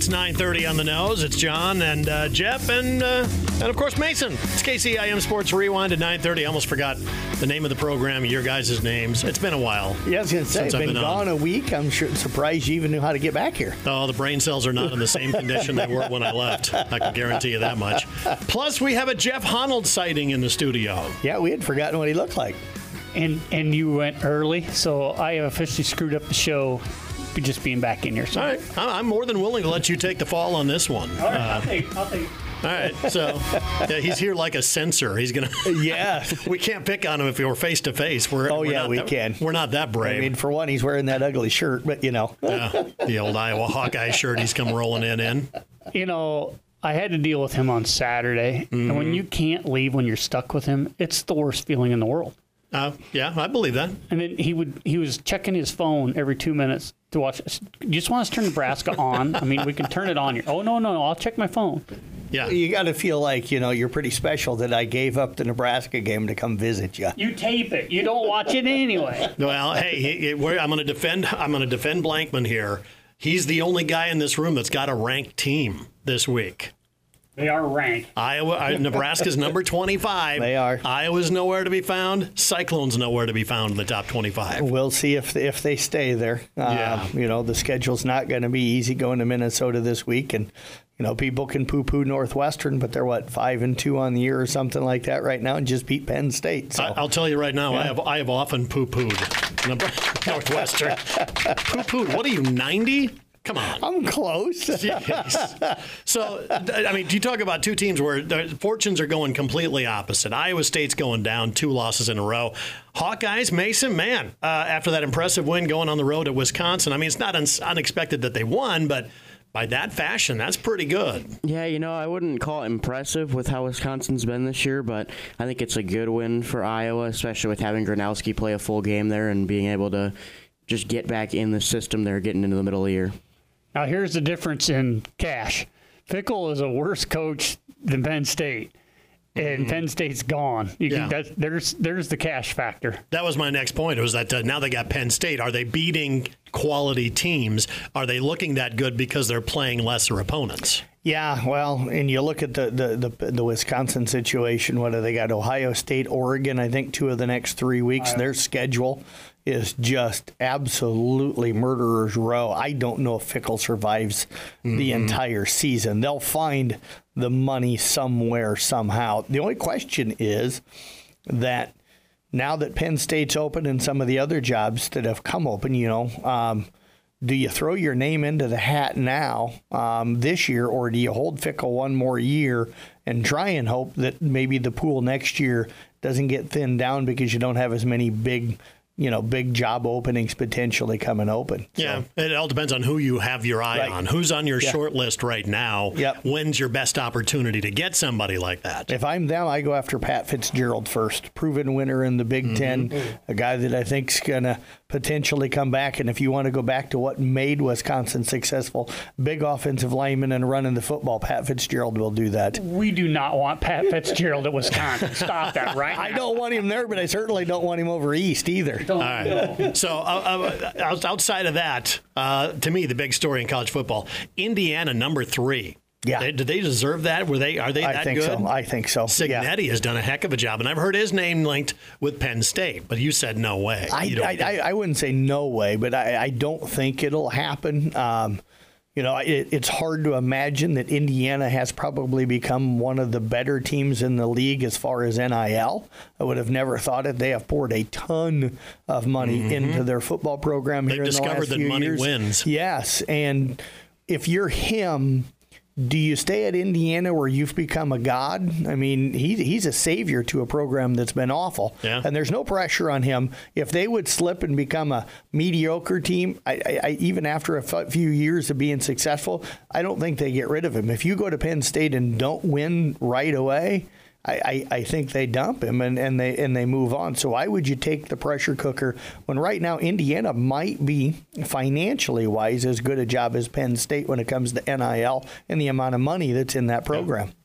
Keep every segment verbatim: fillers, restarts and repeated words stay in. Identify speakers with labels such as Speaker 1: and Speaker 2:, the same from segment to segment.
Speaker 1: It's nine thirty on the nose. It's John and uh, Jeff and, uh, and, of course, Mason. It's K C I M Sports Rewind at nine thirty. I almost forgot the name of the program, your guys' names. It's been a while.
Speaker 2: Yeah, I was going to say, it's been,
Speaker 1: been
Speaker 2: gone a week. I'm sure, surprised you even knew how to get back here.
Speaker 1: Oh, the brain cells are not in the same condition they were when I left. I can guarantee you that much. Plus, we have a Jeff Honnold sighting in the studio.
Speaker 2: Yeah, we had forgotten what he looked like.
Speaker 3: And and you went early, so I have officially screwed up the show just being back in here. So.
Speaker 1: All right. I'm more than willing to let you take the fall on this one.
Speaker 3: All right,
Speaker 1: uh,
Speaker 3: I'll take I'll take
Speaker 1: All right, so yeah, he's here like a censor. He's gonna.
Speaker 2: Yeah,
Speaker 1: we can't pick on him if we're face to face. We're
Speaker 2: oh
Speaker 1: we're
Speaker 2: yeah,
Speaker 1: not
Speaker 2: we
Speaker 1: that,
Speaker 2: can.
Speaker 1: We're not that brave.
Speaker 2: I mean, for one, he's wearing that ugly shirt, but you know,
Speaker 1: yeah, the old Iowa Hawkeye shirt he's come rolling in in.
Speaker 3: You know, I had to deal with him on Saturday, mm-hmm. and when you can't leave when you're stuck with him, it's the worst feeling in the world.
Speaker 1: Uh, yeah, I believe that.
Speaker 3: And then he would he was checking his phone every two minutes to watch. You just want us to turn Nebraska on? I mean, we can turn it on here. Oh no, no, no! I'll check my phone.
Speaker 1: Yeah,
Speaker 2: you got to feel like you know you're pretty special that I gave up the Nebraska game to come visit you.
Speaker 3: You tape it. You don't watch it anyway.
Speaker 1: Well, hey, he, he, we're, I'm going to defend. I'm going to defend Blankman here. He's the only guy in this room that's got a ranked team this week.
Speaker 3: They are ranked.
Speaker 1: Iowa, uh, Nebraska's number twenty-five.
Speaker 2: They are.
Speaker 1: Iowa's nowhere to be found. Cyclones nowhere to be found in the top twenty-five.
Speaker 2: We'll see if if they stay there.
Speaker 1: Yeah.
Speaker 2: Uh, you know, the schedule's not going to be easy going to Minnesota this week, and you know, people can poo-poo Northwestern, but they're what five and two on the year or something like that right now, and just beat Penn State. So.
Speaker 1: I'll tell you right now, yeah. I have I have often poo-pooed Northwestern. Poo-pooed. What are you, ninety? Come on.
Speaker 2: I'm close.
Speaker 1: Jeez. So, I mean, you talk about two teams where the fortunes are going completely opposite. Iowa State's going down, two losses in a row. Hawkeyes, Mason, man, uh, after that impressive win going on the road at Wisconsin, I mean, it's not un- unexpected that they won, but by that fashion, that's pretty good.
Speaker 4: Yeah, you know, I wouldn't call it impressive with how Wisconsin's been this year, but I think it's a good win for Iowa, especially with having Gronowski play a full game there and being able to just get back in the system there, getting into the middle of the year.
Speaker 3: Now, here's the difference in cash. Fickell is a worse coach than Penn State, and mm-hmm. Penn State's gone. You
Speaker 1: yeah.
Speaker 3: can, that, there's there's the cash factor.
Speaker 1: That was my next point. It was that uh, now they got Penn State. Are they beating quality teams? Are they looking that good because they're playing lesser opponents?
Speaker 2: Yeah, well, and you look at the, the, the, the Wisconsin situation, what do they got? Ohio State, Oregon, I think two of the next three weeks. Iowa. Their schedule is just absolutely murderer's row. I don't know if Fickell survives mm-hmm. the entire season. They'll find the money somewhere, somehow. The only question is that now that Penn State's open and some of the other jobs that have come open, you know, um, do you throw your name into the hat now um, this year, or do you hold Fickell one more year and try and hope that maybe the pool next year doesn't get thinned down because you don't have as many big you know, big job openings potentially coming open.
Speaker 1: Yeah,
Speaker 2: so.
Speaker 1: It all depends on who you have your eye
Speaker 2: right.
Speaker 1: on. Who's on your
Speaker 2: yeah.
Speaker 1: short list right now?
Speaker 2: Yep.
Speaker 1: When's your best opportunity to get somebody like that?
Speaker 2: If I'm them, I go after Pat Fitzgerald first. Proven winner in the Big mm-hmm. Ten. A guy that I think's going to potentially come back. And if you want to go back to what made Wisconsin successful, big offensive lineman and running the football, Pat Fitzgerald will do that.
Speaker 3: We do not want Pat Fitzgerald at Wisconsin. Stop that right now.
Speaker 2: I don't want him there, but I certainly don't want him over east either.
Speaker 1: All right. So uh, uh, outside of that, uh, to me, the big story in college football, Indiana number three.
Speaker 2: Yeah.
Speaker 1: They, do they deserve that? Were they? Are they that
Speaker 2: I think
Speaker 1: good?
Speaker 2: so. I think so.
Speaker 1: Signetti
Speaker 2: yeah.
Speaker 1: has done a heck of a job, and I've heard his name linked with Penn State, but you said no way.
Speaker 2: I, I, I, I wouldn't say no way, but I, I don't think it'll happen. Um, You know, it, it's hard to imagine that Indiana has probably become one of the better teams in the league as far as N I L. I would have never thought it. They have poured a ton of money mm-hmm. into their football program
Speaker 1: They've
Speaker 2: here in the last
Speaker 1: discovered that
Speaker 2: few
Speaker 1: money
Speaker 2: years.
Speaker 1: wins.
Speaker 2: Yes, and if you're him, do you stay at Indiana where you've become a god? I mean, he, he's a savior to a program that's been awful.
Speaker 1: Yeah.
Speaker 2: And there's no pressure on him. If they would slip and become a mediocre team, I, I, I, even after a f- few years of being successful, I don't think they get rid of him. If you go to Penn State and don't win right away, I, I, I think they dump him and, and they and they move on. So why would you take the pressure cooker when right now Indiana might be financially wise as good a job as Penn State when it comes to N I L and the amount of money that's in that program?
Speaker 1: Yeah.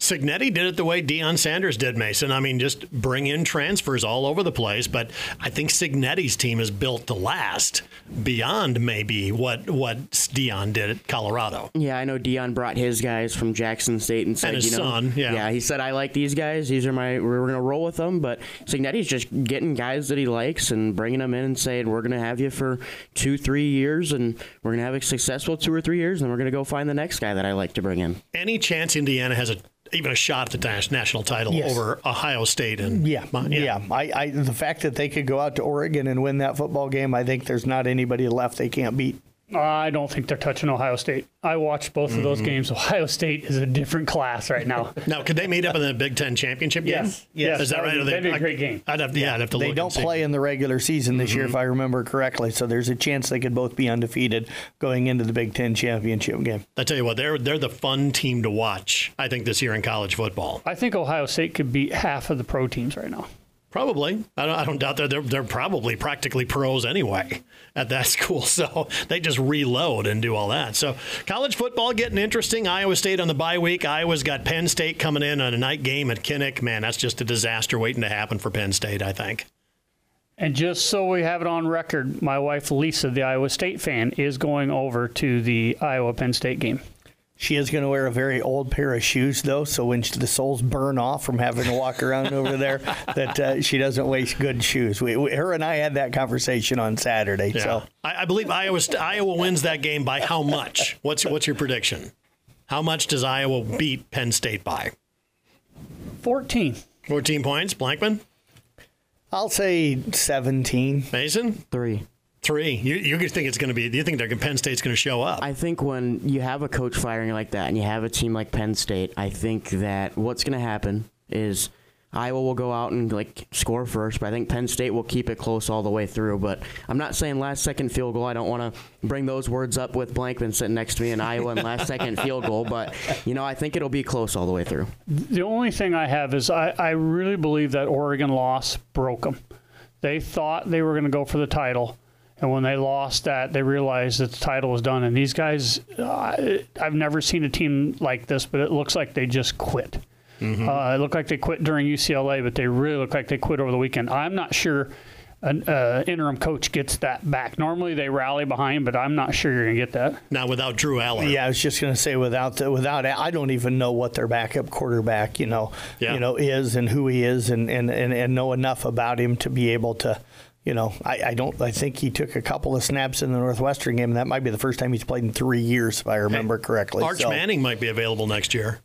Speaker 1: Cignetti did it the way Deion Sanders did, Mason. I mean, just bring in transfers all over the place. But I think Cignetti's team is built to last beyond maybe what what Deion did at Colorado.
Speaker 4: Yeah, I know Deion brought his guys from Jackson State and said,
Speaker 1: And his
Speaker 4: you know,
Speaker 1: son, yeah.
Speaker 4: yeah, he said, I like these guys. These are my, we're going to roll with them. But Cignetti's just getting guys that he likes and bringing them in and saying, we're going to have you for two, three years, and we're going to have a successful two or three years, and then we're going to go find the next guy that I like to bring in.
Speaker 1: Any chance Indiana has a even a shot at the national title
Speaker 2: Yes.
Speaker 1: over Ohio State? And
Speaker 2: Yeah, yeah. I, I, the fact that they could go out to Oregon and win that football game, I think there's not anybody left they can't beat.
Speaker 3: I don't think they're touching Ohio State. I watched both of those
Speaker 1: Mm-hmm.
Speaker 3: games. Ohio State is a different class right now.
Speaker 1: Now, could they meet up in the Big Ten championship game?
Speaker 3: Yes. Yes.
Speaker 1: Is that
Speaker 3: That
Speaker 1: right?
Speaker 3: would be-
Speaker 1: Are they-
Speaker 3: that'd be a great game.
Speaker 1: I'd have, yeah, I'd have to
Speaker 2: They
Speaker 1: look
Speaker 2: don't
Speaker 1: and see.
Speaker 2: play in the regular season this year, if I remember correctly. So there's a chance they could both be undefeated going into the Big Ten championship game.
Speaker 1: I tell you what, they're they're the fun team to watch, I think, this year in college football.
Speaker 3: I think Ohio State could beat half of the pro teams right now.
Speaker 1: Probably. I don't, I don't doubt that they're, they're probably practically pros anyway at that school. So they just reload and do all that. So college football getting interesting. Iowa State on the bye week. Iowa's got Penn State coming in on a night game at Kinnick. Man, that's just a disaster waiting to happen for Penn State, I think.
Speaker 3: And just so we have it on record, my wife Lisa, the Iowa State fan, is going over to the Iowa Penn State game.
Speaker 2: She is going to wear a very old pair of shoes, though, so when the soles burn off from having to walk around over there, that uh, she doesn't waste good shoes. We, we, her and I had that conversation on Saturday.
Speaker 1: Yeah.
Speaker 2: So
Speaker 1: I, I believe Iowa Iowa wins that game by how much? What's what's your prediction? How much does Iowa beat Penn State by?
Speaker 3: fourteen.
Speaker 1: fourteen points. Blankman?
Speaker 2: I'll say seventeen.
Speaker 1: Mason?
Speaker 4: Three.
Speaker 1: Three. You, you think it's going to be, do you think they're, Penn State's going to show up?
Speaker 4: I think when you have a coach firing like that and you have a team like Penn State, I think that what's going to happen is Iowa will go out and like score first, but I think Penn State will keep it close all the way through. But I'm not saying last second field goal. I don't want to bring those words up with Blankman sitting next to me in Iowa and last second field goal, but you know, I think it'll be close all the way through.
Speaker 3: The only thing I have is I, I really believe that Oregon loss broke them. They thought they were going to go for the title. And when they lost that, they realized that the title was done. And these guys, uh, I've never seen a team like this, but it looks like they just quit. Mm-hmm. Uh, it looked like they quit during U C L A, but they really look like they quit over the weekend. I'm not sure an uh, interim coach gets that back. Normally they rally behind, but I'm not sure you're going to get that.
Speaker 1: Now without Drew Aller.
Speaker 2: Yeah, I was just going to say without the, without I don't even know what their backup quarterback, you know,
Speaker 1: Yeah.
Speaker 2: you know, is and who he is, and, and, and, and know enough about him to be able to. You know, I, I don't. I think he took a couple of snaps in the Northwestern game, and that might be the first time he's played in three years, if I remember
Speaker 1: Hey,
Speaker 2: correctly.
Speaker 1: Arch
Speaker 2: so,
Speaker 1: Manning might be available next year.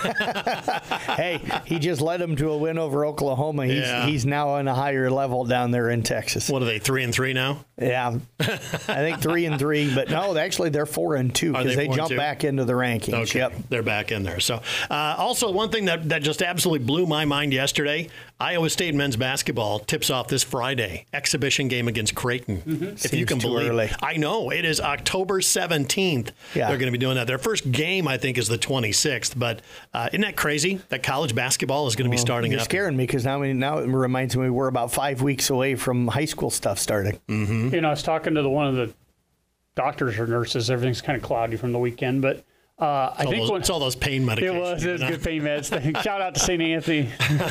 Speaker 2: hey, he just led them to a win over Oklahoma. He's
Speaker 1: Yeah.
Speaker 2: he's now on a higher level down there in Texas.
Speaker 1: What are they, three and three now?
Speaker 2: Yeah, I think three and three, but no, actually they're four and two
Speaker 1: Are
Speaker 2: because
Speaker 1: they
Speaker 2: they,
Speaker 1: four and
Speaker 2: jumped
Speaker 1: two?
Speaker 2: back into the rankings.
Speaker 1: Okay,
Speaker 2: Yep.
Speaker 1: they're back in there. So, uh, also one thing that, that just absolutely blew my mind yesterday: Iowa State men's basketball tips off this Friday, exhibition game against Creighton. If you
Speaker 2: Seems
Speaker 1: can
Speaker 2: too
Speaker 1: believe,
Speaker 2: early.
Speaker 1: I know it is October seventeenth.
Speaker 2: Yeah.
Speaker 1: They're going to be doing that. Their first game, I think, is the twenty-sixth. But uh, isn't that crazy that college basketball is going to be starting
Speaker 2: You're
Speaker 1: up?
Speaker 2: scaring me because now, now it reminds me we're about five weeks away from high school stuff starting.
Speaker 1: Mm-hmm.
Speaker 3: You know, I was talking to the one of the doctors or nurses. Everything's kind of cloudy from the weekend, but uh, I
Speaker 1: It's all
Speaker 3: think
Speaker 1: those,
Speaker 3: when,
Speaker 1: it's all those pain medications.
Speaker 3: it was it was
Speaker 1: you know?
Speaker 3: good pain meds. Shout out to Saint Anthony.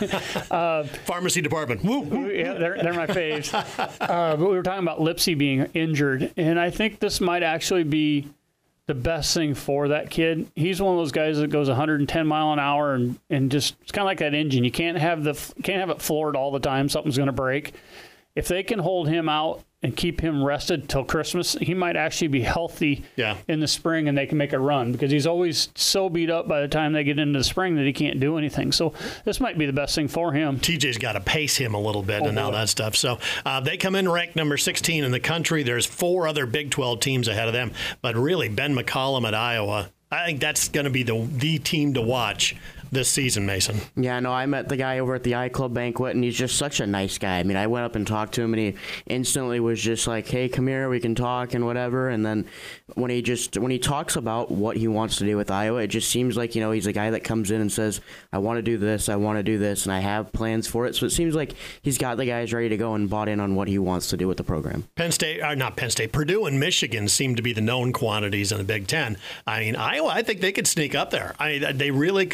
Speaker 1: Pharmacy department. Woo, woo.
Speaker 3: Yeah, they're, they're my faves. Uh, but we were talking about Lipsy being injured, and I think this might actually be the best thing for that kid. He's one of those guys that goes one hundred ten mile an hour and, and just it's kind of like that engine. You can't have the can't have it floored all the time. Something's going to break. If they can hold him out and keep him rested till Christmas, he might actually be healthy
Speaker 1: Yeah.
Speaker 3: in the spring, and they can make a run because he's always so beat up by the time they get into the spring that he can't do anything. So this might be the best thing for him.
Speaker 1: T J's got to pace him a little bit and all that stuff. So uh, they come in ranked number sixteen in the country. There's four other Big twelve teams ahead of them. But really, Ben McCollum at Iowa, I think that's going to be the the team to watch this season, Mason.
Speaker 4: Yeah, no, I met the guy over at the iClub banquet, and he's just such a nice guy. I mean, I went up and talked to him, and he instantly was just like, "Hey, come here, we can talk," and whatever. And then when he just when he talks about what he wants to do with Iowa, it just seems like, you know, he's a guy that comes in and says, "I want to do this, I want to do this, and I have plans for it." So it seems like he's got the guys ready to go and bought in on what he wants to do with the program.
Speaker 1: Penn State, or not Penn State, Purdue and Michigan seem to be the known quantities in the Big Ten. I mean, Iowa, I think they could sneak up there. I mean, they really could. If,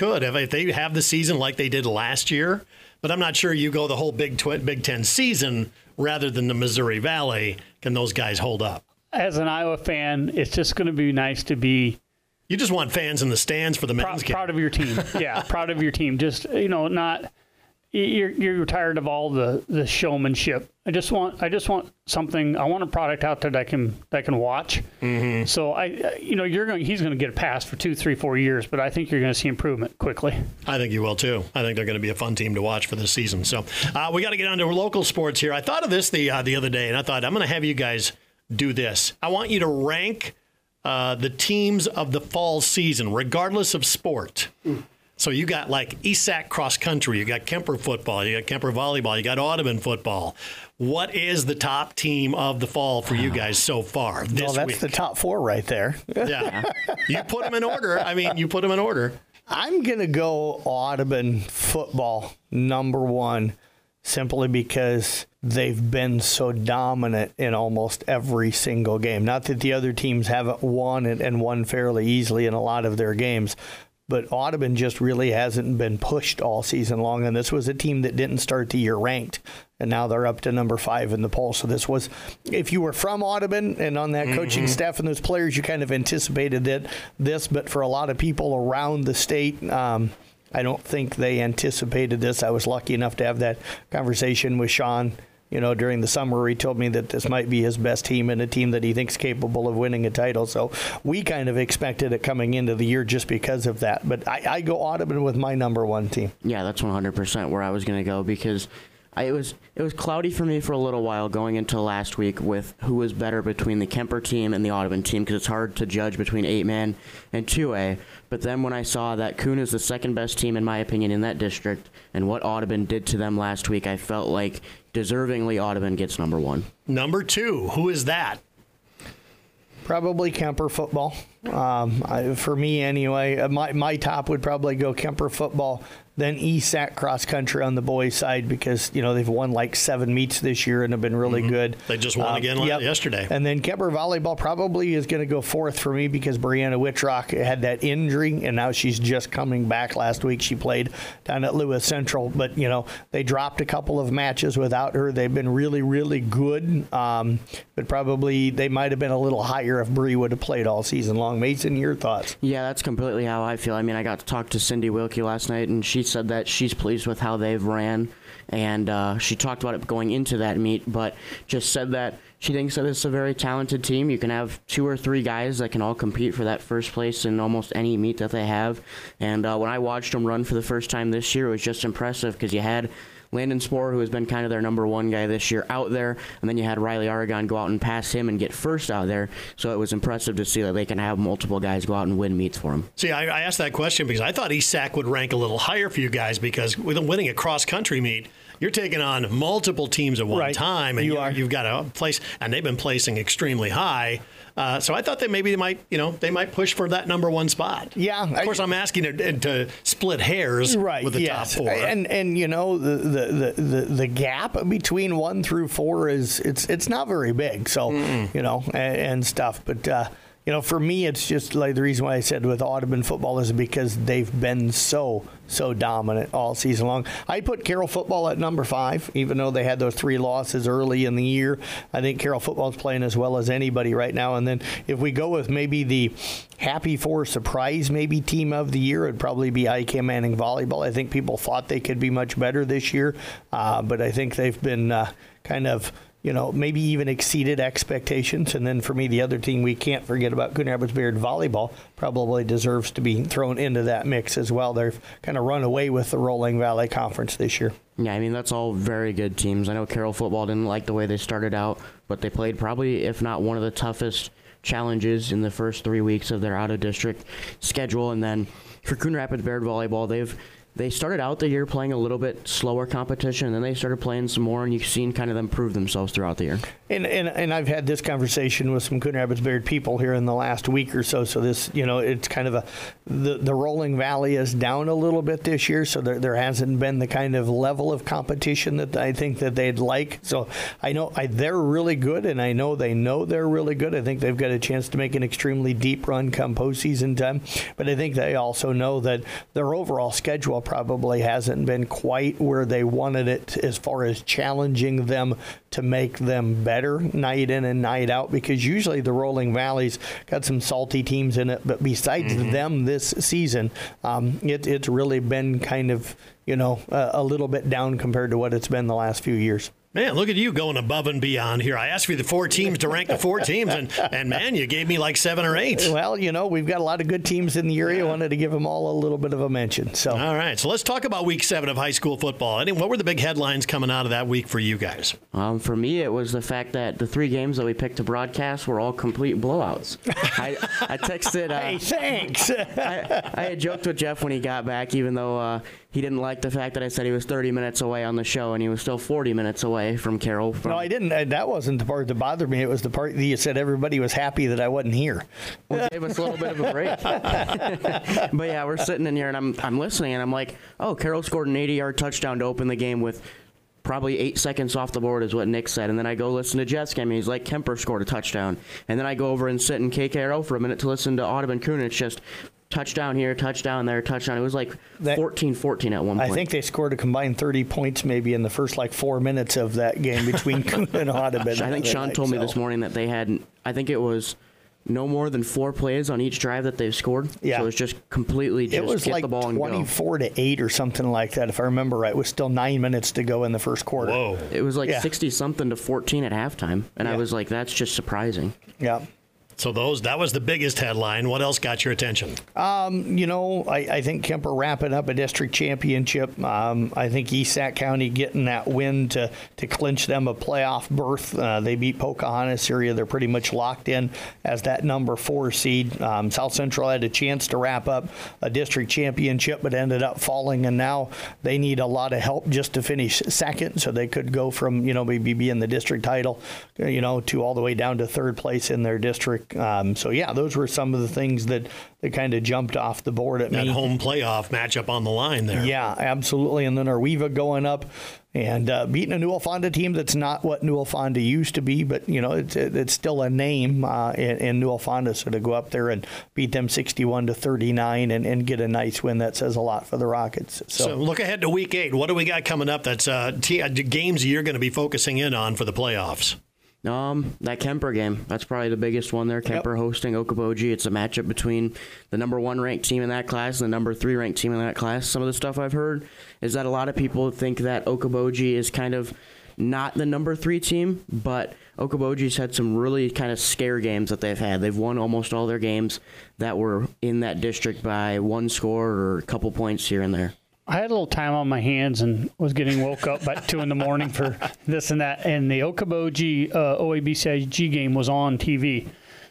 Speaker 1: if they have the season like they did last year, but I'm not sure you go the whole Big Tw- Big Ten season rather than the Missouri Valley. Can those guys hold up?
Speaker 3: As an Iowa fan, it's just going to be nice to be
Speaker 1: You just want fans in the stands for the men's
Speaker 3: proud,
Speaker 1: game.
Speaker 3: proud of your team. Yeah, proud of your team. Just, you know, not you're you're tired of all the, the showmanship. I just want I just want something. I want a product out there that I can that I can watch. Mm-hmm. So I, you know, you're going. He's going to get a pass for two, three, four years, but I think you're going to see improvement quickly.
Speaker 1: I think you will too. I think they're going to be a fun team to watch for this season. So uh, we got to get on to local sports here. I thought of this the uh, the other day, and I thought I'm going to have you guys do this. I want you to rank uh, the teams of the fall season, regardless of sport. Mm. So you got like E S A C cross country, you got Kemper football, you got Kemper volleyball, you got Audubon football. What is the top team of the fall for you guys so far this
Speaker 2: well, that's
Speaker 1: week?
Speaker 2: the top four right there.
Speaker 1: Yeah, you put them in order. I mean, you put them in order.
Speaker 2: I'm going to go Audubon football number one, simply because they've been so dominant in almost every single game. Not that the other teams haven't won it and won fairly easily in a lot of their games, but Audubon just really hasn't been pushed all season long, and this was a team that didn't start the year ranked, and now they're up to number five in the poll. So this was, if you were from Audubon and on that mm-hmm. coaching staff and those players, you kind of anticipated that this, but for a lot of people around the state, um, I don't think they anticipated this. I was lucky enough to have that conversation with Sean, you know, during the summer, where he told me that this might be his best team and a team that he thinks capable of winning a title. So we kind of expected it coming into the year just because of that. But I, I go Audubon with my number one team.
Speaker 4: Yeah, that's one hundred percent where I was going to go, because I, it was it was cloudy for me for a little while going into last week with who was better between the Kemper team and the Audubon team, because it's hard to judge between eight man and two A. But then when I saw that Kuhn is the second best team, in my opinion, in that district, and what Audubon did to them last week, I felt like deservingly Audubon gets number one.
Speaker 1: Number two, who is that?
Speaker 2: Probably Kemper football. Um, I, for me, anyway, my my top would probably go Kemper football, then E S A C cross country on the boys' side, because you know they've won like seven meets this year and have been really mm-hmm. good.
Speaker 1: They just won
Speaker 2: um,
Speaker 1: again
Speaker 2: yep.
Speaker 1: yesterday.
Speaker 2: And then Kemper volleyball probably is going to go fourth for me, because Brianna Whitrock had that injury and now she's just coming back. Last week she played down at Lewis Central, but you know they dropped a couple of matches without her. They've been really, really good, um, but probably they might have been a little higher if Bree would have played all season long. Mason, your thoughts?
Speaker 4: Yeah, that's completely how I feel. I mean, I got to talk to Cindy Wilkie last night, and she said that she's pleased with how they've ran, and uh, she talked about it going into that meet, but just said that she thinks that it's a very talented team. You can have two or three guys that can all compete for that first place in almost any meet that they have. And uh, when I watched them run for the first time this year, it was just impressive, because you had Landon Sporer, who has been kind of their number one guy this year, out there, and then you had Riley Aragon go out and pass him and get first out there. So it was impressive to see that they can have multiple guys go out and win meets for them.
Speaker 1: See, I, I asked that question because I thought E S A C would rank a little higher for you guys, because with winning a cross-country meet, you're taking on multiple teams at one
Speaker 2: right.
Speaker 1: time, and
Speaker 2: you
Speaker 1: you
Speaker 2: are.
Speaker 1: you've got a place, and they've been placing extremely high. Uh, so I thought that maybe they might, you know, they might push for that number one spot.
Speaker 2: Yeah,
Speaker 1: of course, I, I'm asking to, to split hairs
Speaker 2: right,
Speaker 1: with the
Speaker 2: yes.
Speaker 1: top four.
Speaker 2: And and you know the, the, the, the, the gap between one through four is it's it's not very big. So Mm-mm. you know and, and stuff, but. Uh, You know, for me, it's just like the reason why I said with Audubon football is because they've been so, so dominant all season long. I put Carroll football at number five, even though they had those three losses early in the year. I think Carroll football is playing as well as anybody right now. And then if we go with maybe the Happy Four surprise maybe team of the year, it'd probably be I K Manning volleyball. I think people thought they could be much better this year, uh, but I think they've been uh, kind of you know, maybe even exceeded expectations. And then for me, the other team we can't forget about, Coon Rapids Bayard volleyball, probably deserves to be thrown into that mix as well. They've kind of run away with the Rolling Valley Conference this year.
Speaker 4: Yeah, I mean, that's all very good teams. I know Carroll football didn't like the way they started out, but they played probably, if not one of the toughest challenges in the first three weeks of their out-of-district schedule. And then for Coon Rapids Bayard volleyball, they've They started out the year playing a little bit slower competition, and then they started playing some more, and you've seen kind of them prove themselves throughout the year.
Speaker 2: And, and and I've had this conversation with some Coon Rapids Bayard people here in the last week or so. So this, you know, it's kind of a the, the Rolling Valley is down a little bit this year. So there there hasn't been the kind of level of competition that I think that they'd like. So I know I, they're really good, and I know they know they're really good. I think they've got a chance to make an extremely deep run come postseason time. But I think they also know that their overall schedule probably hasn't been quite where they wanted it as far as challenging them to make them better night in and night out, because usually the Rolling Valley's got some salty teams in it, but besides mm-hmm. them this season, um, it, it's really been kind of, you know, a, a little bit down compared to what it's been the last few years.
Speaker 1: Man, look at you going above and beyond here. I asked for the four teams to rank the four teams, and, and man, you gave me like seven or eight.
Speaker 2: Well, you know, we've got a lot of good teams in the area. I wanted to give them all a little bit of a mention. So,
Speaker 1: all right, so let's talk about week seven of high school football. What were the big headlines coming out of that week for you guys?
Speaker 4: Um, for me, it was the fact that the three games that we picked to broadcast were all complete blowouts. I, I texted. Uh,
Speaker 2: hey, thanks.
Speaker 4: I, I had joked with Jeff when he got back, even though uh, he didn't like the fact that I said he was thirty minutes away on the show, and he was still forty minutes away from Carroll. From
Speaker 2: no, I didn't. That wasn't the part that bothered me. It was the part that you said everybody was happy that I wasn't here.
Speaker 4: Well, it gave us a little bit of a break. But yeah, we're sitting in here, and I'm I'm listening, and I'm like, oh, Carroll scored an eighty-yard touchdown to open the game with probably eight seconds off the board, is what Nick said. And then I go listen to Jeff's game, and he's like, Kemper scored a touchdown. And then I go over and sit in K K R O for a minute to listen to Audubon Coon, and it's just touchdown here, touchdown there, touchdown. It was like fourteen fourteen at one point.
Speaker 2: I think they scored a combined thirty points maybe in the first like four minutes of that game between Coon and Audubon.
Speaker 4: I think Sean
Speaker 2: night,
Speaker 4: told
Speaker 2: so.
Speaker 4: me this morning that they had, I think it was no more than four plays on each drive that they've scored.
Speaker 2: Yeah.
Speaker 4: So it was just completely just
Speaker 2: it was
Speaker 4: get
Speaker 2: like
Speaker 4: the ball and
Speaker 2: twenty-four
Speaker 4: go.
Speaker 2: to eight or something like that, if I remember right. It was still nine minutes to go in the first quarter.
Speaker 1: Whoa.
Speaker 4: It was like
Speaker 2: yeah.
Speaker 4: sixty-something to fourteen at halftime. And
Speaker 2: yeah.
Speaker 4: I was like, that's just surprising.
Speaker 2: Yeah.
Speaker 1: So those that was the biggest headline. What else got your attention?
Speaker 2: Um, you know, I, I think Kemper wrapping up a district championship. Um, I think East Sac County getting that win to, to clinch them a playoff berth. Uh, they beat Pocahontas area. They're pretty much locked in as that number four seed. Um, South Central had a chance to wrap up a district championship, but ended up falling, and now they need a lot of help just to finish second, so they could go from, you know, maybe being the district title, you know, to all the way down to third place in their district. Um, so, yeah, those were some of the things that, that kind of jumped off the board at
Speaker 1: that
Speaker 2: me.
Speaker 1: That home playoff matchup on the line there.
Speaker 2: Yeah, absolutely. And then Arweva going up and uh, beating a Newell Fonda team that's not what Newell Fonda used to be, but, you know, it's it's still a name uh, in, in Newell Fonda. So to go up there and beat them sixty-one to thirty-nine and, and get a nice win, that says a lot for the Rockets. So,
Speaker 1: so look ahead to week eight. What do we got coming up that's uh, t- games you're going to be focusing in on for the playoffs?
Speaker 4: Um, that Kemper game, that's probably the biggest one there. Kemper yep. hosting Okoboji. It's a matchup between the number one ranked team in that class and the number three ranked team in that class. Some of the stuff I've heard is that a lot of people think that Okoboji is kind of not the number three team, but Okoboji's had some really kind of scare games that they've had. They've won almost all their games that were in that district by one score or a couple points here and there.
Speaker 3: I had a little time on my hands and was getting woke up by two in the morning for this and that. And the Okoboji uh, O A B C I G game was on T V.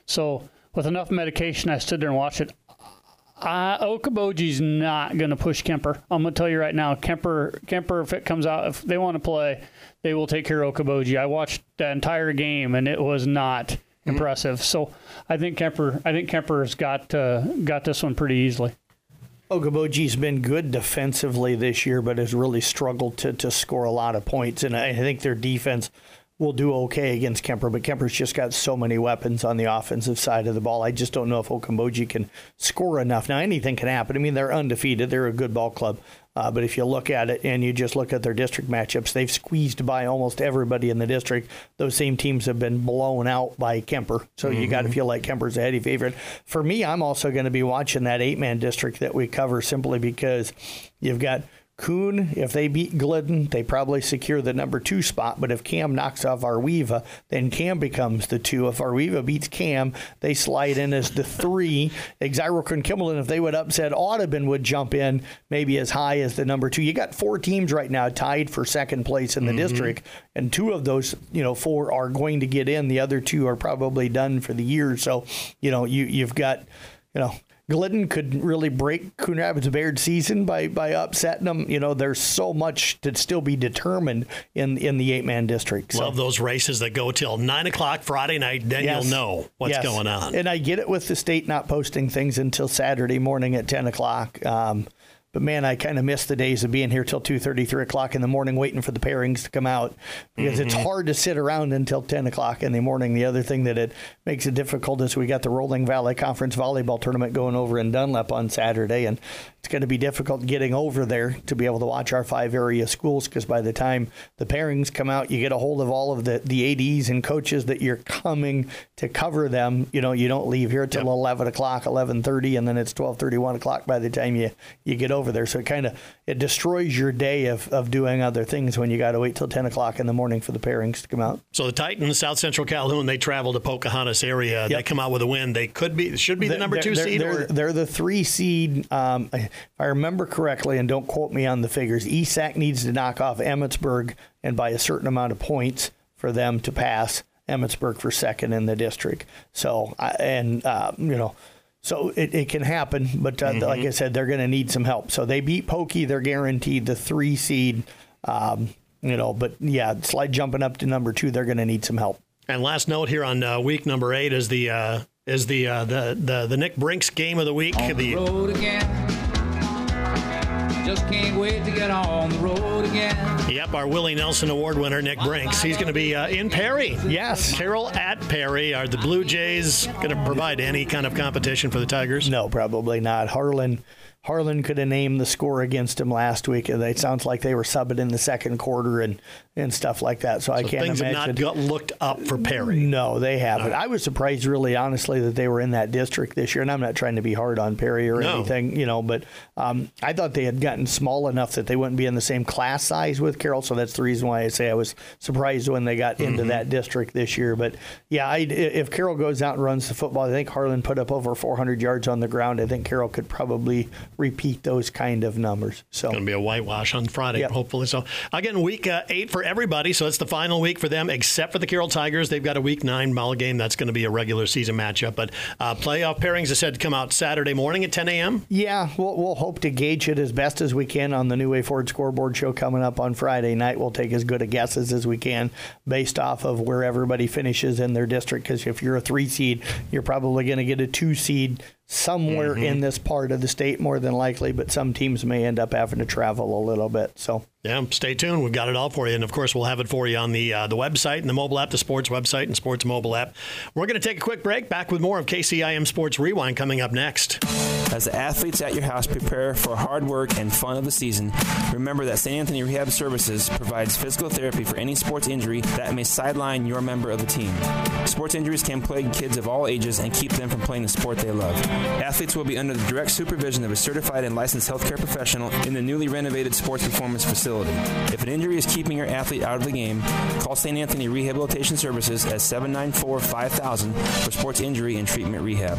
Speaker 3: So with enough medication, I stood there and watched it. Uh, Okoboji's not going to push Kemper. I'm going to tell you right now, Kemper, Kemper, if it comes out, if they want to play, they will take care of Okoboji. I watched the entire game, and it was not mm-hmm. impressive. So I think Kemper, I think Kemper's got uh, got this one pretty easily.
Speaker 2: Okoboji's been good defensively this year, but has really struggled to, to score a lot of points. And I think their defense will do okay against Kemper, but Kemper's just got so many weapons on the offensive side of the ball. I just don't know if Okoboji can score enough. Now, anything can happen. I mean, they're undefeated. They're a good ball club. Uh, but if you look at it and you just look at their district matchups, they've squeezed by almost everybody in the district. Those same teams have been blown out by Kemper. So mm-hmm. you got to feel like Kemper's a heady favorite. For me, I'm also going to be watching that eight-man district that we cover simply because you've got Coon. If they beat Glidden, they probably secure the number two spot. But if Cam knocks off Arweva, then Cam becomes the two. If Arweva beats Cam, they slide in as the three. Exira and Kimmelton, if they would upset Audubon, would jump in maybe as high as the number two. You got four teams right now tied for second place in the mm-hmm. district, and two of those, you know, four are going to get in. The other two are probably done for the year. So, you know, you you've got, you know. Glidden could really break Coon Rapids Bayard season by by upsetting them. You know, there's so much to still be determined in in the eight-man district. So.
Speaker 1: Love those races that go till nine o'clock Friday night. Then
Speaker 2: yes.
Speaker 1: you'll know what's
Speaker 2: yes.
Speaker 1: going on.
Speaker 2: And I get it with the state not posting things until Saturday morning at ten o'clock. Um, But, man, I kind of miss the days of being here till two thirty, three o'clock in the morning waiting for the pairings to come out because mm-hmm. it's hard to sit around until ten o'clock in the morning. The other thing that it makes it difficult is we got the Rolling Valley Conference volleyball tournament going over in Dunlap on Saturday, and it's going to be difficult getting over there to be able to watch our five area schools because by the time the pairings come out, you get a hold of all of the, the A Ds and coaches that you're coming to cover them. You know, you don't leave here till yep. eleven o'clock, eleven thirty, and then it's twelve thirty, one o'clock by the time you, you get over there. So it kind of it destroys your day of, of doing other things when you got to wait till ten o'clock in the morning for the pairings to come out.
Speaker 1: So the Titans, South Central Calhoun, they travel to Pocahontas area. Yep. They come out with a win. They could be, should be the number
Speaker 2: they're,
Speaker 1: two
Speaker 2: they're,
Speaker 1: seed.
Speaker 2: They're,
Speaker 1: or?
Speaker 2: they're the three seed. Um, if I remember correctly, and don't quote me on the figures, E S A C needs to knock off Emmitsburg and by a certain amount of points for them to pass Emmitsburg for second in the district. So, and, uh, you know, So it, it can happen, but uh, mm-hmm. like I said, they're going to need some help. So they beat Pokey. They're guaranteed the three seed, um, you know, but yeah, slide jumping up to number two, they're going to need some help.
Speaker 1: And last note here on uh, week number eight is the uh, is the, uh, the the the Nick Brinks game of the week.
Speaker 5: On the road again. Just can't wait to get on the road again.
Speaker 1: Yep, our Willie Nelson Award winner, Nick Brinks. He's going to be uh, in Perry.
Speaker 2: Yes.
Speaker 1: Carroll at Perry. Are the Blue Jays going to provide any kind of competition for the Tigers?
Speaker 2: No, probably not. Harlan Harlan could have named the score against him last week. It sounds like they were subbing in the second quarter and, and stuff like that. So, so I can't
Speaker 1: things
Speaker 2: imagine.
Speaker 1: Things have not got looked up for Perry.
Speaker 2: No, they haven't. I was surprised, really, honestly, that they were in that district this year. And I'm not trying to be hard on Perry or no. anything, you know, but um, I thought they had gotten small enough that they wouldn't be in the same class size with Carroll. So that's the reason why I say I was surprised when they got mm-hmm. into that district this year. But yeah, I, if Carroll goes out and runs the football, I think Harlan put up over four hundred yards on the ground. I think Carroll could probably repeat those kind of numbers. So
Speaker 1: it's going to be a whitewash on Friday,
Speaker 2: yep.
Speaker 1: hopefully. So again, week uh, eight for everybody. So it's the final week for them, except for the Carroll Tigers. They've got a week nine ball game. That's going to be a regular season matchup. But uh, playoff pairings, I said, come out Saturday morning at ten a.m.
Speaker 2: Yeah, we'll, we'll hope to gauge it as best as we can on the New Way Forward Scoreboard show coming up on Friday night. We'll take as good a guesses as we can based off of where everybody finishes in their district. Because if you're a three seed, you're probably going to get a two seed somewhere mm-hmm. in this part of the state, more than likely, but some teams may end up having to travel a little bit. So
Speaker 1: yeah, stay tuned. We've got it all for you, and of course, we'll have it for you on the uh, the website and the mobile app, the sports website and sports mobile app. We're going to take a quick break. Back with more of K C I M Sports Rewind coming up next.
Speaker 6: As the athletes at your house prepare for hard work and fun of the season, remember that Saint Anthony Rehab Services provides physical therapy for any sports injury that may sideline your member of the team. Sports injuries can plague kids of all ages and keep them from playing the sport they love. Athletes will be under the direct supervision of a certified and licensed healthcare professional in the newly renovated sports performance facility. If an injury is keeping your athlete out of the game, call Saint Anthony Rehabilitation Services at seven nine four, five thousand for sports injury and treatment rehab.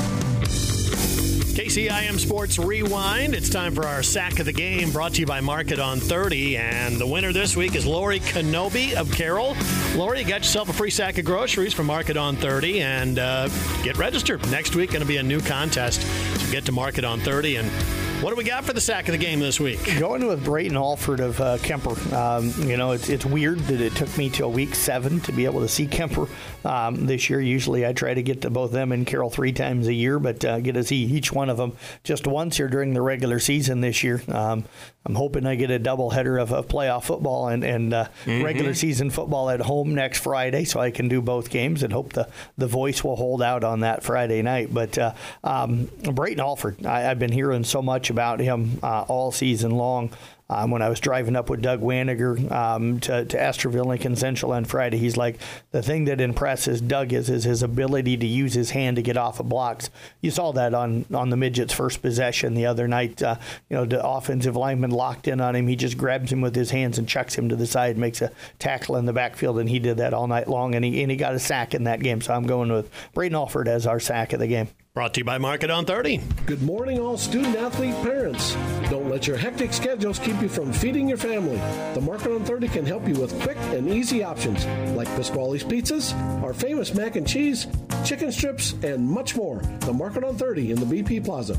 Speaker 1: K C I M Sports Rewind. It's time for our Sack of the Game, brought to you by Market on thirty. And the winner this week is Lori Kenobi of Carroll. Lori, you got yourself a free sack of groceries from Market on thirty. And uh, get registered. Next week, going to be a new contest. So get to Market on thirty. And what do we got for the Sack of the Game this week?
Speaker 2: Going with Brayton Alford of uh, Kemper. Um, you know, it's it's weird that it took me till week seven to be able to see Kemper um, this year. Usually I try to get to both them and Carroll three times a year, but uh, get to see each one of them just once here during the regular season this year. Um, I'm hoping I get a doubleheader of, of playoff football and, and uh, mm-hmm. regular season football at home next Friday, so I can do both games and hope the, the voice will hold out on that Friday night. But uh, um, Brayton Alford, I, I've been hearing so much about him uh, all season long. Um, when I was driving up with Doug Waniger um, to, to Esterville Lincoln Central on Friday, he's like, the thing that impresses Doug is, is his ability to use his hand to get off of blocks. You saw that on, on the Midget's first possession the other night. Uh, you know, the offensive lineman locked in on him. He just grabs him with his hands and chucks him to the side, makes a tackle in the backfield, and he did that all night long, and he, and he got a sack in that game. So I'm going with Brayton Alford as our sack of the game.
Speaker 1: Brought to you by Market on thirty.
Speaker 7: Good morning, all student-athlete parents. Don't let your hectic schedules keep you from feeding your family. The Market on thirty can help you with quick and easy options like Pasquale's Pizzas, our famous mac and cheese, chicken strips, and much more. The Market on thirty in the B P Plaza.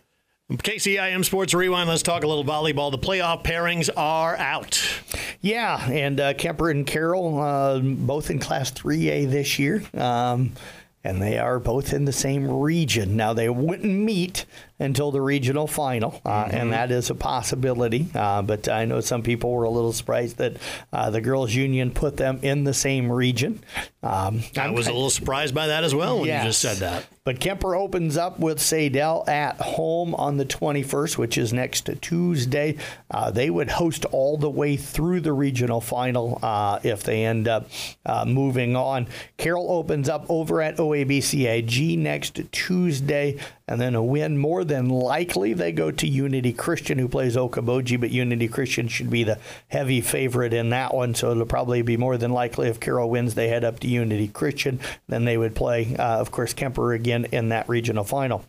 Speaker 1: K C I M Sports Rewind. Let's talk a little volleyball. The playoff pairings are out.
Speaker 2: Yeah, and uh, Kemper and Carroll, uh, both in Class three A this year. Um, And they are both in the same region. Now, they wouldn't meet until the regional final, uh, mm-hmm. and that is a possibility. Uh, but I know some people were a little surprised that uh, the girls' union put them in the same region. Um,
Speaker 1: I
Speaker 2: I'm
Speaker 1: was a little surprised by that as well when
Speaker 2: yes.
Speaker 1: you just said that.
Speaker 2: But Kemper opens up with Sadell at home on the twenty-first, which is next Tuesday. Uh, they would host all the way through the regional final uh, if they end up uh, moving on. Carroll opens up over at O A B C A G next Tuesday, and then a win more than likely. They go to Unity Christian, who plays Okoboji, but Unity Christian should be the heavy favorite in that one, so it'll probably be more than likely if Carroll wins, they head up to Unity Christian. Then they would play, uh, of course, Kemper again in that regional final.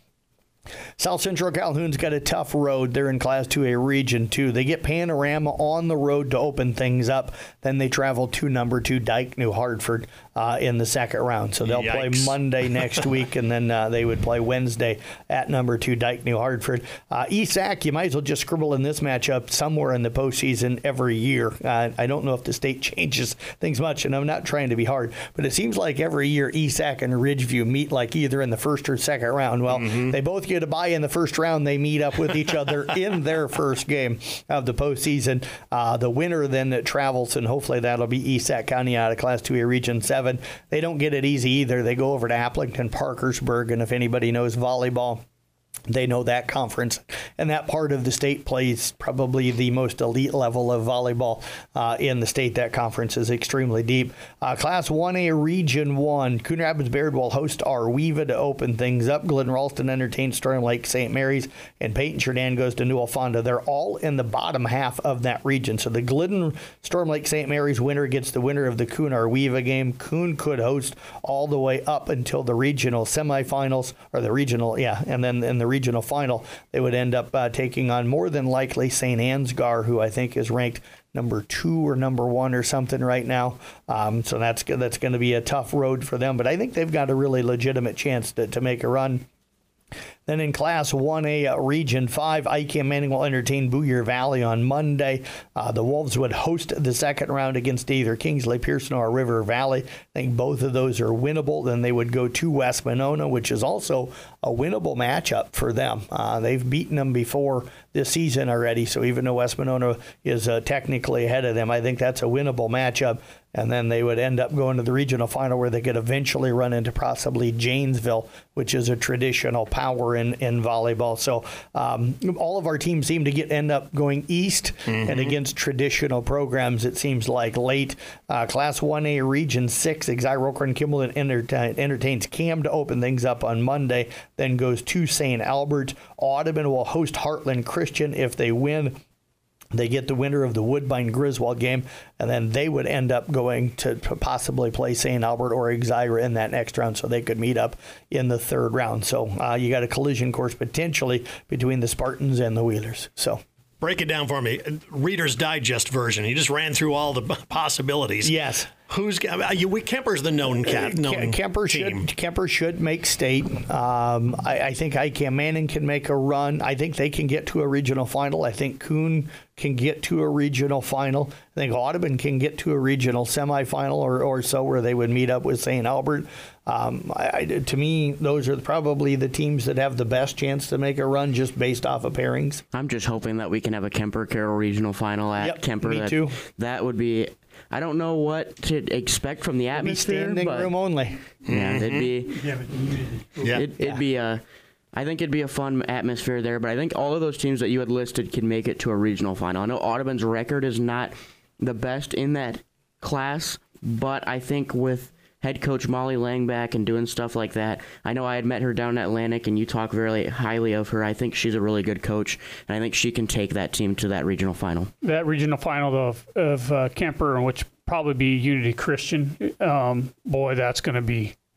Speaker 2: South Central Calhoun's got a tough road. They're in Class two A Region two. They get Panorama on the road to open things up. Then they travel to number two Dike New Hartford uh, in the second round. So they'll Yikes. play Monday next week, and then uh, they would play Wednesday at number two Dike New Hartford. Uh, E S A C, you might as well just scribble in this matchup somewhere in the postseason every year. Uh, I don't know if the state changes things much, and I'm not trying to be hard, but it seems like every year E S A C and Ridgeview meet like either in the first or second round. Well, mm-hmm. they both get a bye in the first round. They meet up with each other in their first game of the postseason. Uh, the winner then that travels, and hopefully that'll be E S A C County out of Class two A Region seven. They don't get it easy either. They go over to Applington Parkersburg, and if anybody knows volleyball, they know that conference, and that part of the state plays probably the most elite level of volleyball uh, in the state. That conference is extremely deep. Uh, Class one A Region one, Coon Rapids Bayard will host Arweva to open things up. Glidden Ralston entertains Storm Lake Saint Mary's, and Peyton Sheridan goes to New Alfonda. They're all in the bottom half of that region. So the Glidden Storm Lake Saint Mary's winner gets the winner of the Coon Arweva game. Coon could host all the way up until the regional semifinals, or the regional, yeah, and then in the regional final, they would end up uh, taking on more than likely Saint Ansgar, who I think is ranked number two or number one or something right now. Um, so that's that's going to be a tough road for them. But I think they've got a really legitimate chance to, to make a run. Then in Class one A uh, Region five, Ike Manning will entertain Booyer Valley on Monday. Uh, the Wolves would host the second round against either Kingsley Pearson or River Valley. I think both of those are winnable. Then they would go to West Monona, which is also a winnable matchup for them. Uh, they've beaten them before this season already, so even though West Monona is uh, technically ahead of them, I think that's a winnable matchup. And then they would end up going to the regional final where they could eventually run into possibly Janesville, which is a traditional power in, in volleyball. So um, all of our teams seem to get end up going east mm-hmm. and against traditional programs, it seems like late. Uh, Class one A Region six, Exire and Kimball entertain, entertains Cam to open things up on Monday, then goes to Saint Albert. Audubon will host Heartland Christian if they win. They get the winner of the Woodbine Griswold game, and then they would end up going to, to possibly play Saint Albert or Exira in that next round, so they could meet up in the third round. So uh, you got a collision course potentially between the Spartans and the Wheelers. So
Speaker 1: break it down for me. Reader's Digest version. You just ran through all the possibilities.
Speaker 2: Yes.
Speaker 1: Who's you? We Kemper's the known cat. Known
Speaker 2: Kemper
Speaker 1: team.
Speaker 2: should Kemper should make state. Um, I, I think Ike Manning can make a run. I think they can get to a regional final. I think Coon can get to a regional final. I think Audubon can get to a regional semifinal or, or so, where they would meet up with Saint Albert. Um, I, I, to me, those are probably the teams that have the best chance to make a run just based off of pairings.
Speaker 4: I'm just hoping that we can have a Kemper Carroll regional final at
Speaker 2: yep,
Speaker 4: Kemper.
Speaker 2: Me
Speaker 4: that,
Speaker 2: too.
Speaker 4: That would be. I don't know what to expect from the atmosphere.
Speaker 2: Standing
Speaker 4: but,
Speaker 2: room only.
Speaker 4: Yeah, it'd be.
Speaker 1: Yeah.
Speaker 4: It, it'd
Speaker 2: yeah.
Speaker 4: be a. I think it'd be a fun atmosphere there, but I think all of those teams that you had listed can make it to a regional final. I know Audubon's record is not the best in that class, but I think with head coach Molly Langback and doing stuff like that, I know I had met her down in Atlantic, and you talk very highly of her. I think she's a really good coach, and I think she can take that team to that regional final.
Speaker 3: That regional final of, of uh, Kemper, which probably be Unity Christian, um, boy, that's going to be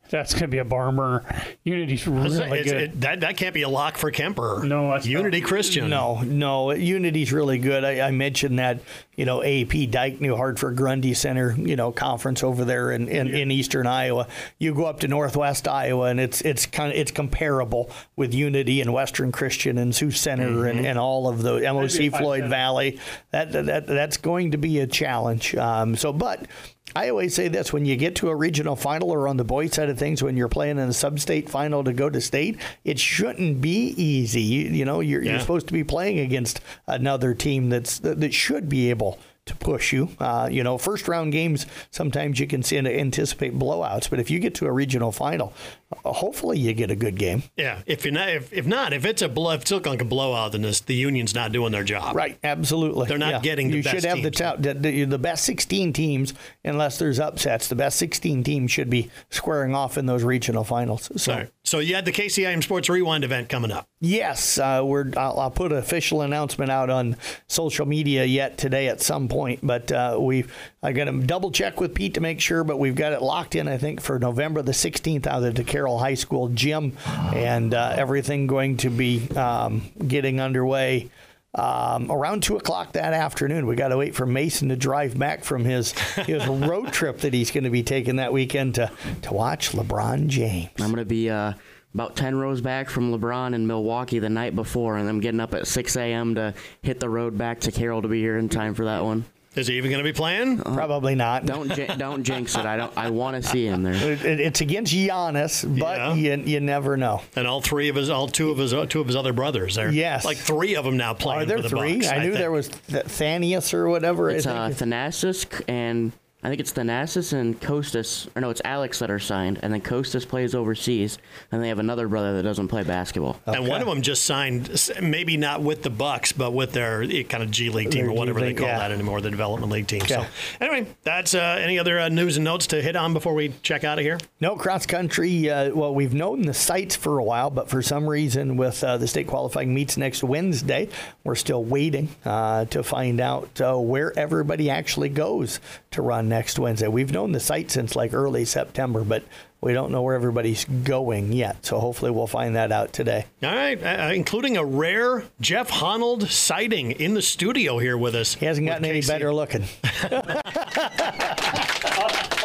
Speaker 3: That's going to be a barn burner. Unity's really
Speaker 1: It's-
Speaker 3: good.
Speaker 1: it- that, that can't be a lock for Kemper.
Speaker 3: No, that's
Speaker 1: Unity
Speaker 3: not.
Speaker 1: Christian.
Speaker 2: No, no. Unity's really good. I, I mentioned that, you know, A P Dyke, New Hartford Grundy Center, you know, conference over there in, in, in eastern Iowa. You go up to northwest Iowa, and it's it's kind of it's comparable with Unity and Western Christian and Sioux Center
Speaker 1: Mm-hmm.
Speaker 2: and, and all of the M O C
Speaker 3: That'd be a
Speaker 2: Floyd
Speaker 3: five
Speaker 2: Valley. That, that that's going to be a challenge. Um, so, but. I always say this, when you get to a regional final or on the boys side of things, when you're playing in a sub-state final to go to state, it shouldn't be easy. You, you know, you're,
Speaker 1: Yeah.
Speaker 2: you're supposed to be playing against another team that's that, that should be able to push you. Uh, you know, first round games, sometimes you can see, anticipate blowouts, but if you get to a regional final, uh, hopefully you get a good game.
Speaker 1: Yeah, if you're not, if, if not, if it's a blow, if it's looking like a blowout, then this, the Union's not doing their job.
Speaker 2: Right, absolutely.
Speaker 1: They're not
Speaker 2: Yeah.
Speaker 1: getting the
Speaker 2: you
Speaker 1: best
Speaker 2: should have the,
Speaker 1: teams.
Speaker 2: top, the, the the best sixteen teams, unless there's upsets. The best sixteen teams should be squaring off in those regional finals. So.
Speaker 1: All right. So you had the K C I M Sports Rewind event coming up.
Speaker 2: Yes, uh, we're. I'll, I'll put an official announcement out on social media yet today at some point, but uh, we've. I got to double check with Pete to make sure, but we've got it locked in. I think for November the sixteenth out at the Carroll High School gym, and uh, everything going to be um, getting underway. Um, around two o'clock that afternoon. We got to wait for Mason to drive back from his his road trip that he's going to be taking that weekend to to watch LeBron James.
Speaker 4: I'm going to be uh, about ten rows back from LeBron in Milwaukee the night before, and I'm getting up at six a.m. to hit the road back to Carroll to be here in time for that one.
Speaker 1: Is he even going to be playing?
Speaker 2: Probably not.
Speaker 4: Don't j- don't jinx it. I don't. I want to see him there.
Speaker 2: It, it- it's against Giannis, but
Speaker 1: Yeah.
Speaker 2: you, you never know.
Speaker 1: And all three of his, all two of his, two of his other brothers. There,
Speaker 2: Yes.
Speaker 1: like three of them now playing
Speaker 2: Are there
Speaker 1: for the
Speaker 2: three?
Speaker 1: Bucks.
Speaker 2: I knew
Speaker 1: think.
Speaker 2: there was Th- Thanius or whatever.
Speaker 4: It's
Speaker 2: I
Speaker 4: uh,
Speaker 2: think.
Speaker 4: Thanasis and I think it's Thanasis and Kostas, or no, it's Alex that are signed, and then Kostas plays overseas, and they have another brother that doesn't play basketball.
Speaker 1: And one of them just signed, s- maybe not with the Bucks, but with their eh, kind of G League team
Speaker 2: Their
Speaker 1: or
Speaker 2: G
Speaker 1: whatever they
Speaker 2: League,
Speaker 1: call
Speaker 2: yeah.
Speaker 1: that anymore, the development league team. So
Speaker 2: Okay.
Speaker 1: anyway, that's uh, any other uh, news and notes to hit on before we check out of here?
Speaker 2: No, cross country. Uh, well, we've known the sites for a while, but for some reason, with uh, the state qualifying meets next Wednesday, we're still waiting uh, to find out uh, where everybody actually goes to run next Wednesday. We've known the site since like early September, but we don't know where everybody's going yet. So hopefully we'll find that out today.
Speaker 1: All right, uh, including a rare Jeff Honnold sighting in the studio here with us.
Speaker 2: He hasn't
Speaker 1: with
Speaker 2: gotten any
Speaker 1: K C.
Speaker 2: better looking.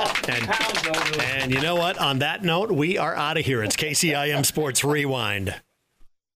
Speaker 1: And, and you know what? On that note, we are out of here. It's K C I M Sports Rewind.